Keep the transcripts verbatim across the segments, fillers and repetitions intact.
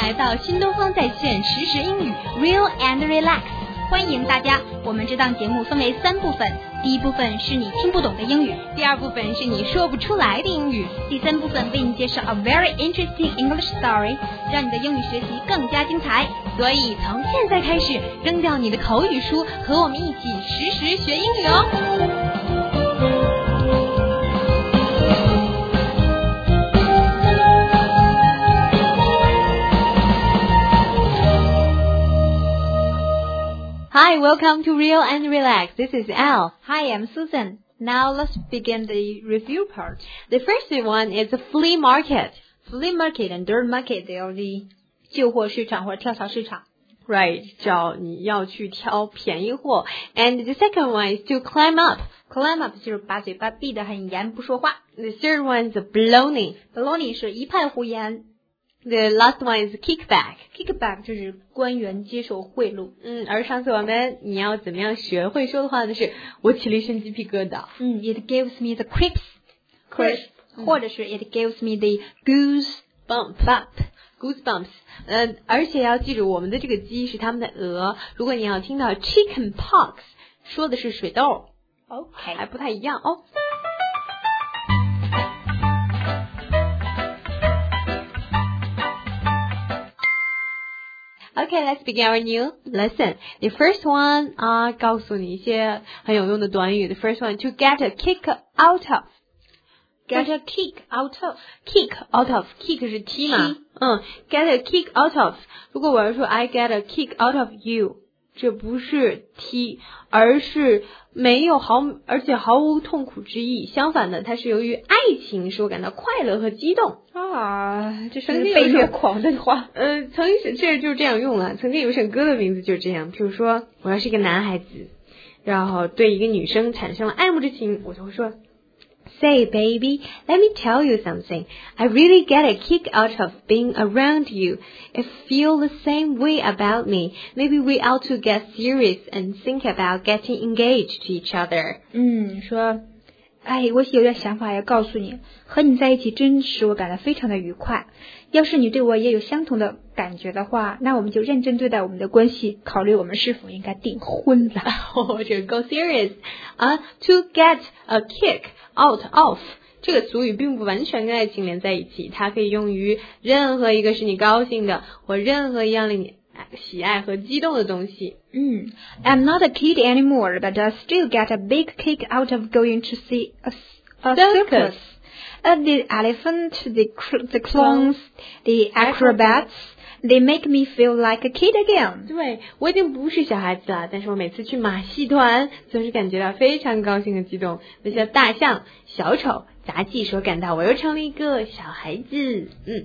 来到新东方在线实时英语 Real and Relax， 欢迎大家。我们这档节目分为三部分，第一部分是你听不懂的英语，第二部分是你说不出来的英语，第三部分为你介绍 a very interesting English story， 让你的英语学习更加精彩。所以从现在开始，扔掉你的口语书，和我们一起实时学英语哦。Hi, welcome to Real and Relax. This is Al. Hi, I'm Susan. Now let's begin the review part. The first one is a flea market. Flea market and dirt market, they are the 旧货市场或者跳蚤市场。 Right, 叫你要去挑便宜货。And the second one is to climb up. Climb up 就是把嘴巴闭得很严，不说话。 The third one is baloney. Baloney 是一派胡言。 The last one is kickback. Kickback 就是官员接受贿赂。 嗯，而上次我们你要怎么样学会说的话呢？是我起了一身鸡皮疙瘩。 嗯 ，It gives me the creeps, creeps，、嗯、或者是 It gives me the goosebump, bump, goosebumps。呃，而且要记住，我们的这个鸡是他们的鹅。如果你要听到 chicken pox， 说的是水痘。 OK， 还不太一样哦。Okay, let's begin our new lesson. The first one 啊，告诉你一些很有用的短语。The first one, to get a kick out of. Get a kick out of. Kick out of. Kick 是踢嘛？嗯 ，get a kick out of. 如果我要说 I get a kick out of you， 这不是踢，而是没有毫，而且毫无痛苦之意。相反的，它是由于爱情使我感到快乐和激动。 啊，这是被虐狂的话。 呃，曾经这就是这样用了。曾经有一首歌的名字就是这样。譬如说，我要是一个男孩子，然后对一个女生产生了爱慕之情，我就会说 ，Say baby, let me tell you something. I really get a kick out of being around you. If you feel the same way about me, maybe we ought to get serious and think about getting engaged to each other. 嗯，说。哎，我有点想法要告诉你，和你在一起真使我感到非常的愉快。要是你对我也有相同的感觉的话，那我们就认真对待我们的关系，考虑我们是否应该订婚了。 哦，这个 go serious 啊 ，to get a kick out of 这个俗语并不完全跟爱情连在一起，它可以用于任何一个使你高兴的，或任何一样令你喜爱和激动的东西。 嗯 I'm not a kid anymore, but I still get a big kick out of going to see a, a circus. Uh, the elephant, the, the clowns, the acrobats, they make me feel like a kid again. 对，我已经不是小孩子了，但是我每次去马戏团，总是感觉到非常高兴和激动。那些大象、小丑、杂技使我感到我又成了一个小孩子。嗯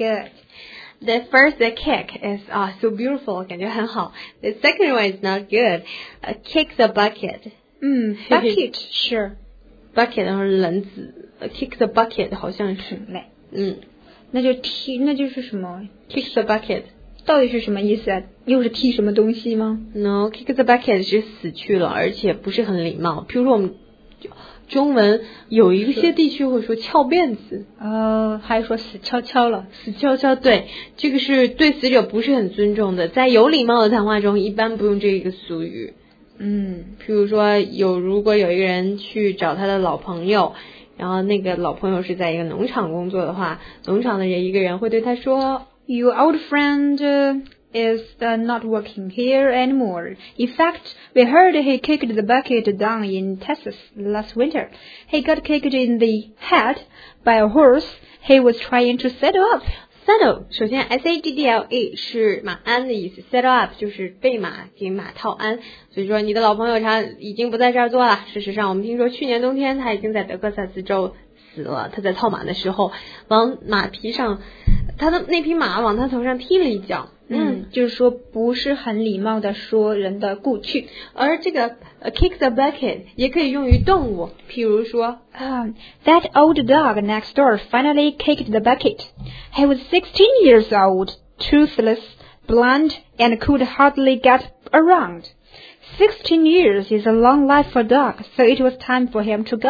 ，Good.The first kick is ah、uh, so beautiful， 感觉很好。The second one is not good. Uh, kick the bucket. 嗯 ，bucket 是 bucket， 然后篮子。Uh, kick the bucket 好像是。嗯， 那就踢，那就是什么 ？Kick the bucket 到底是什么意思啊？又是踢什么东西吗 ？No, kick the bucket 是死去了，而且不是很礼貌。譬如说我们。中文有一些地区会说翘辫子， 呃，还说死翘翘了， 死翘翘，对，这个是对死者不是很尊重的，在有礼貌的谈话中一般不用这个俗语。 嗯， 譬如说有如果有一个人去找他的老朋友，然后那个老朋友是在一个农场工作的话，农场的人一个人会对他说 Your old friend、uh, is uh, not working here anymore. In fact, we heard he kicked the bucket down in Texas last winter. He got kicked in the head by a horse he was trying to saddle up. Saddle 首先 S A D D L E 是马鞍的意思 ，saddle up 就是被马给马套鞍。所以说你的老朋友他已经不在这儿做了。事实上，我们听说去年冬天他已经在德克萨斯州死了。他在套马的时候，往马皮上，他的那匹马往他头上踢了一脚。 嗯，就是说不是很礼貌的说人的故去。 而这个、uh, kick the bucket 也可以用于动物，譬如说、 um, That old dog next door finally kicked the bucket. He was sixteen years old, toothless, blind, and could hardly get around. Sixteen years is a long life for a dog, so it was time for him to go.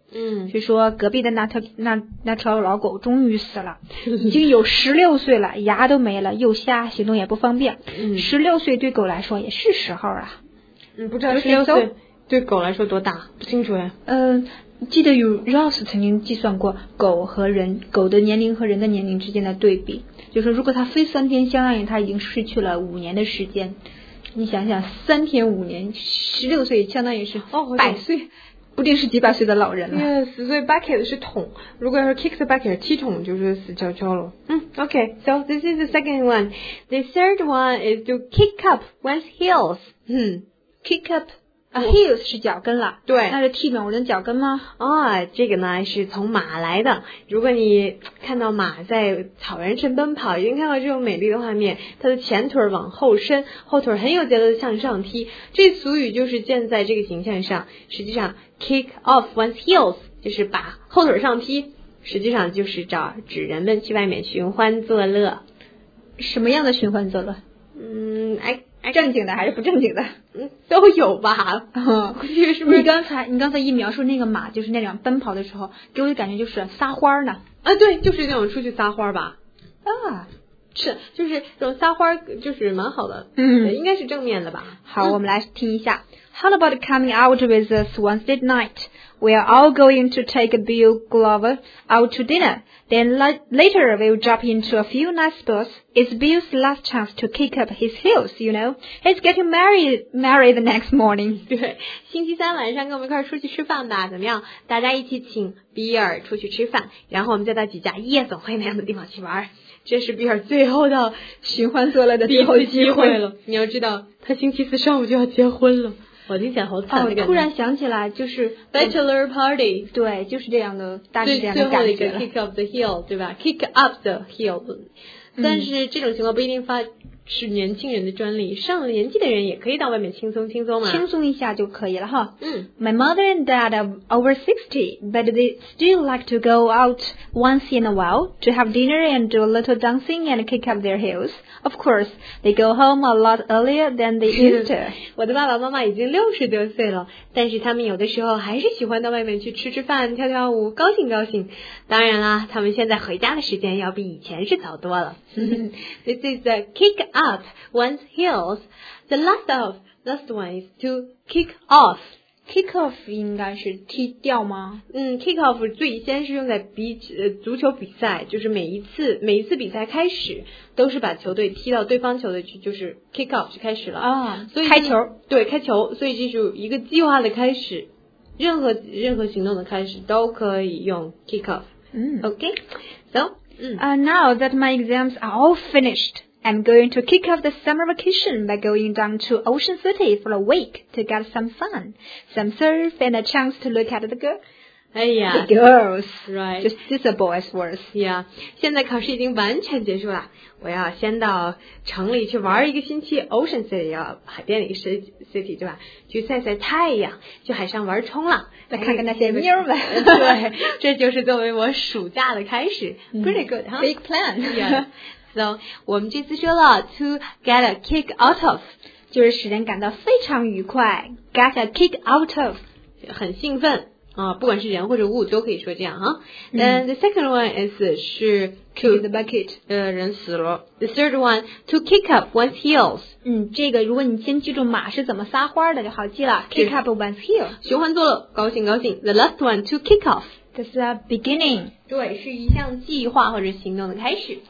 嗯， 据说隔壁的那条那那条老狗终于死了，已经有十六岁了，牙都没了，又瞎，行动也不方便。十六岁对狗来说也是时候啊。 嗯，不知道十六岁对狗来说多大，不清楚哎。 嗯、呃，记得有 Ross 曾经计算过狗和人狗的年龄和人的年龄之间的对比，就是如果它飞三天，相当于它已经失去了五年的时间。你想想，三天五年，十六岁相当于是百岁。哦，不定是几百岁的老人了。 因为死岁 bucket 是桶，如果要是 kick the bucket 踢桶就是死翘翘了。嗯 ，OK, so this is the second one. The third one is to kick up one's heels. 嗯 ，kick up a heels 是脚跟了。 对， 那是踢某人脚跟吗？ 啊，这个呢是从马来的。如果你看到马在草原上奔跑，一定看到这种美丽的画面，它的前腿往后伸，后腿很有节奏的向上踢。这俗语就是建在这个形象上。实际上 kick off one's heels 就是把后腿上踢，实际上就是找指人们去外面寻欢作乐。 什么样的寻欢作乐？ 嗯，哎。 正经的还是不正经的？ 嗯，都有吧。 嗯，是不是？你刚才你刚才一描述那个马，就是那样奔跑的时候，给我的感觉就是撒欢呢。 啊，对，就是那种出去撒欢吧。 啊， 是，就是这种撒欢，就是蛮好的。 嗯， 应该是正面的吧。 好，嗯、我们来听一下。How about coming out with us Wednesday night? We are all going to take Bill Glover out to dinner. Then later we'll drop into a few nice spots. It's Bill's last chance to kick up his heels, you know. He's getting married married the next morning. 对，星期三晚上跟我们一块出去吃饭吧，怎么样？大家一起请比尔出去吃饭，然后我们再到几家夜总会那样的地方去玩。这是比尔最后的寻欢作乐的最后机会了。你要知道，他星期四上午就要结婚了。我听起来好惨的感觉。 哦，突然想起来，就是 bachelor party， 对，就是这样的，大致这样的感觉。 最后的一个 kick up the heel， 对吧 ？kick up the heel，、嗯、但是这种情况不一定发是年轻人的专利，上了年纪的人也可以到外面轻松轻松嘛， 轻松一下就可以了哈。 嗯 ，My mother and dad are over sixty, but they still like to go out once in a while to have dinner and do a little dancing and kick up their heels. Of course, they go home a lot earlier than they used to. 我的爸爸妈妈已经六十多岁了，但是他们有的时候还是喜欢到外面去吃吃饭、跳跳舞，高兴高兴。当然啦，他们现在回家的时间要比以前是早多了。This is the kick up one's heels. The last of last one is to kick off. Kick off 应该是踢掉吗？ 嗯 ，kick off 最先是用在比呃足球比赛，就是每一次每一次比赛开始都是把球队踢到对方球队去，就是 kick off 就开始了啊， 所以开球， 对，开球，所以这是一个计划的开始，任何任何行动的开始都可以用 kick off。 嗯 ，OK， so， 嗯、 uh, now that my exams are all finished.I'm going to kick off the summer vacation by going down to Ocean City for a week to get some fun, some surf, and a chance to look at the girls. 哎呀 the girls, right? Just this a boys' words. Yeah. 现在考试已经完全结束了，我要先到城里去玩一个星期 ，Ocean City 要海边的一个 city 对吧？去晒晒太阳，去海上玩冲浪， 再看看那些妞们。 对，这就是作为我暑假的开始。Pretty good, huh? Big plan. Yeah. So 我们这次说了 to get a kick out of， 就是使人感到非常愉快 ，get a kick out of， 很兴奋啊，不管是人或者物都可以说这样哈。嗯 the second one is 是 kick the bucket， 呃人死了。The third one to kick up one's heels， 嗯，这个如果你先记住马是怎么撒欢的就好记了 ，kick up one's heel， 寻欢作乐，高兴高兴。The last one to kick off， 是 a beginning， 对，是一项计划或者行动的开始。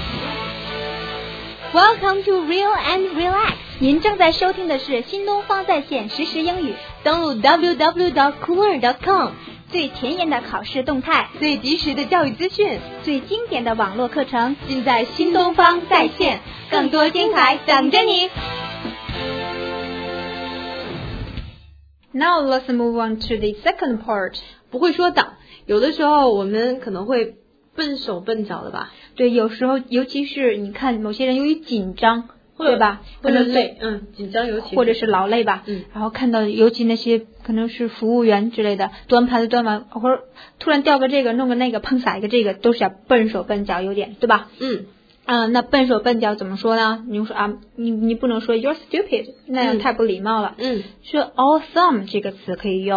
Welcome to Real and Relax。您正在收听的是新东方在线实时英语。登录 double-u double-u double-u dot cooler dot com， 最前沿的考试动态， 最及时的教育资讯， 最经典的网络课程， 尽在新东方在线， 更多精彩等着你。 Now let's move on to the second part。 不会说的，有的时候我们可能会笨手笨脚的吧。 对，有时候尤其是你看某些人由于紧张，对吧？ 或者累，嗯，紧张尤其或者是劳累吧， 嗯， 然后看到尤其那些可能是服务员之类的，端盘子端完，或者突然掉个这个弄个那个，碰洒一个这个，都是要笨手笨脚，有点对吧？ 嗯。 啊、呃，那笨手笨脚怎么说呢？你说啊，你你不能说 you're stupid， 那样太不礼貌了。 嗯， 说 awesome 这个词可以用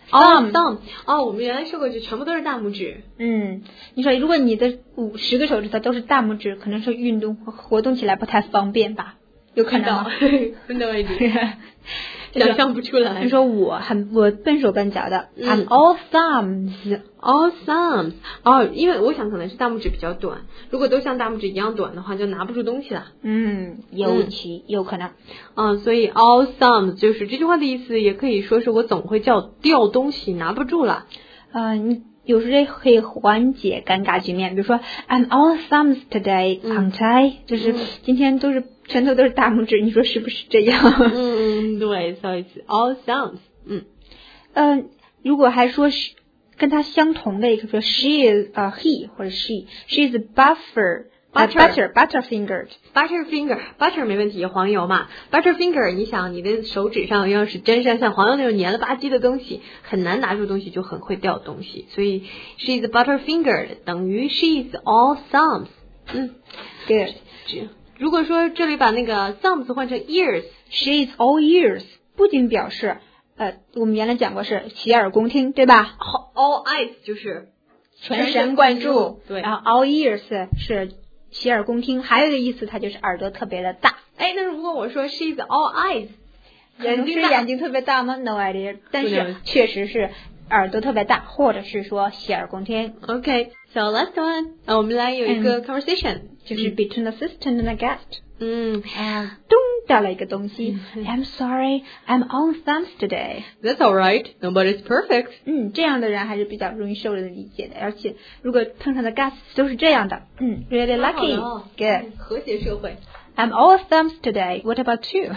哦 thumb 哦，我们原来说过，这全部都是大拇指。 嗯，你说如果你的五十个手指头都是大拇指，可能是运动活动起来不太方便吧？有可能吗？ No idea 想象不出来。 你说我很我笨手笨脚的、嗯、，I'm all thumbs, all thumbs。哦，因为我想可能是大拇指比较短，如果都像大拇指一样短的话，就拿不住东西了。 嗯，尤其、嗯、有可能。 嗯，所以 all thumbs 就是这句话的意思，也可以说是我总会叫掉东西，拿不住了。 呃，你有时候可以缓解尴尬局面，比如说 I'm all thumbs today, aren't I？、嗯、就是今天都是。全头都是大拇指，你说是不是这样？ 嗯嗯，对，所以 all thumbs。嗯， 嗯、呃，如果还说是跟它相同的，也可以说 she is 呃、uh, he 或者 she she is buffer butter butter butter fingered butter finger butter 没问题，黄油嘛 butter finger， 你想你的手指上要是沾上像黄油那种黏了吧唧的东西，很难拿住东西，就很会掉东西，所以 she is butter fingered 等于 she is all thumbs。嗯 ，good。 如果说这里把那个 thumbs 换成 ears，she is all ears， 不仅表示呃，我们原来讲过是洗耳恭听，对吧 ？all eyes 就是全神贯注， 对。 然后 all ears 是洗耳恭听，还有一个意思，它就是耳朵特别的大。 哎，那如果我说 she is all eyes， 眼睛眼睛特别大吗 ？No idea， 但是确实是耳朵特别大，或者是说洗耳恭听。 OK，so last one， 啊，我们来有一个 conversation。 就是 between the assistant and the guest， 嗯， 啊，咚掉了一个东西、嗯、，I'm sorry, I'm on thumbs today. That's all right, nobody's perfect. 嗯，这样的人还是比较容易受人理解的，而且如果碰上的 guests 都是这样的，嗯 ，really lucky, good. 和谐社会。 I'm all thumbs today. What about you?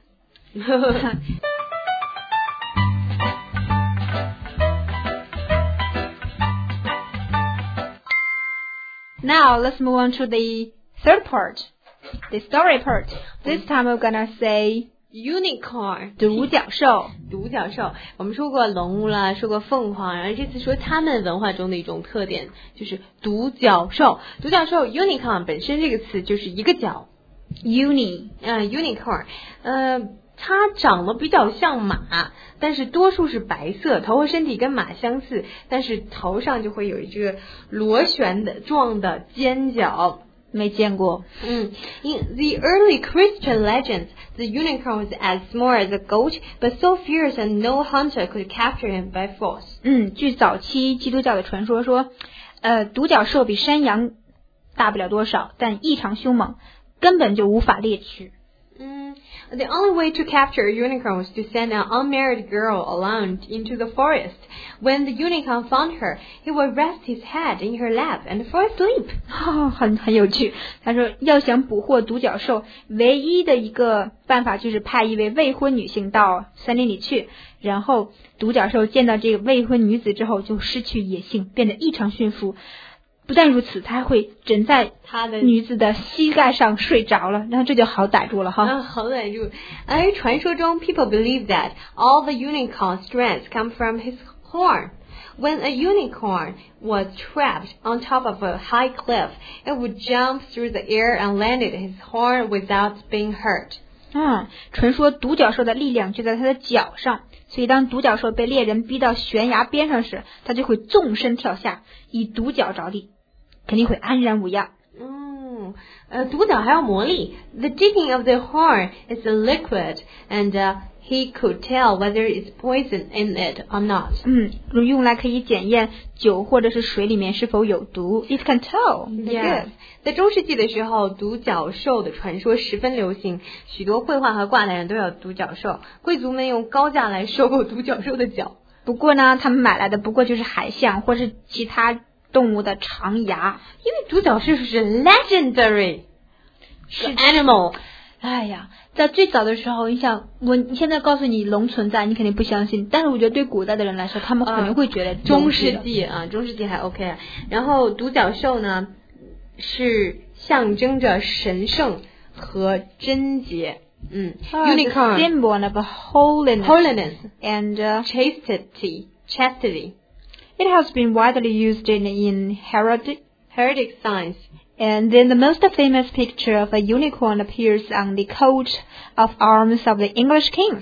Now let's move on to the third part, the story part. This time we're gonna say unicorn， 独角兽。 独角兽，我们说过龙了，说过凤凰，然后这次说他们文化中的一种特点就是独角兽。独角兽 unicorn 本身这个词就是一个角 ，uni， 嗯 unicorn， 呃。它长得比较像马，但是多数是白色，头和身体跟马相似，但是头上就会有一个螺旋的状的尖角。 没见过。 嗯 In the early Christian legends, the unicorn was as small as a goat, but so fierce and no hunter could capture him by force. 嗯，据早期基督教的传说说，呃，独角兽比山羊大不了多少，但异常凶猛，根本就无法猎取。 嗯。The only way to capture a unicorn was to send an unmarried girl alone into the forest. When the unicorn found her, he would rest his head in her lap and fall asleep. 哦，很很有趣。他说，要想捕获独角兽，唯一的一个办法就是派一位未婚女性到森林里去，然后独角兽见到这个未婚女子之后，就失去野性，变得异常驯服。不但如此，他还会枕在他的女子的膝盖上睡着了，然后这就好逮住了哈。 啊，好逮住！而传说中 ，people believe that all the unicorn's strength come from his horn. When a unicorn was trapped on top of a high cliff, it would jump through the air and land at his horn without being hurt. 嗯，传说独角兽的力量就在它的脚上，所以当独角兽被猎人逼到悬崖边上时，它就会纵身跳下，以独角着地。肯定会安然无恙。 嗯，呃，独角还有魔力。The dipping of the horn is a liquid, and、uh, he could tell whether it's poison in it or not. 嗯，用来可以检验酒或者是水里面是否有毒。It can tell. Yes. 在中世纪的时候，独角兽的传说十分流行，许多绘画和挂毯上都有独角兽。贵族们用高价来收购独角兽的角。 不过呢，他们买来的不过就是海象或是其他动物的长牙， 因为独角兽是 legendary， 是 animal。 哎呀，在最早的时候，你想我现在告诉你龙存在，你肯定不相信。但是我觉得对古代的人来说，他们可能会觉得、 呃、中世纪啊，中世纪还 OK。然后独角兽呢，是象征着神圣和贞洁。嗯、uh, ，unicorn symbol of holiness, holiness and、uh, chastity, chastity. It has been widely used in, in heraldic, heraldic signs. And then the most famous picture of a unicorn appears on the coat of arms of the English kings.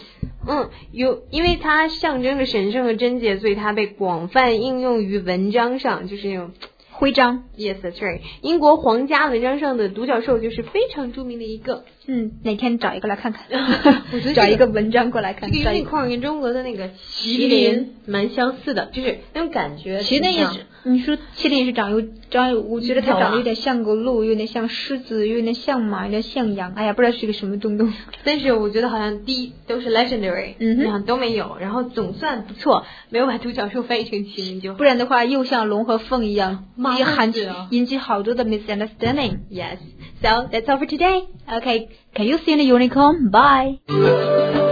嗯，有，因为它象征着神圣和贞洁，所以它被广泛应用于文章上，就是那种徽章。 Yes, that's right. 英国皇家文章上的独角兽就是非常著名的一个。 嗯，哪天找一个来看看， 我觉得、这个、 找一个文章过来看。 这个 unicorn 跟中国的那个麒麟蛮相似的，就是那种感觉。 麒麟也是，你说麒麟也是长有长有，我觉得它长得有点像个鹿，有点像狮子，有点像马，有点像羊。哎呀，不知道是个什么东东。 但是我觉得好像第一都是 legendary， 嗯哼， 然后都没有，然后总算不错，没有把独角兽翻译成麒麟就。 不然的话又像龙和凤一样， 也引起引起好多的 misunderstanding. Yes, so that's all for today. Okay, can you see the unicorn? Bye.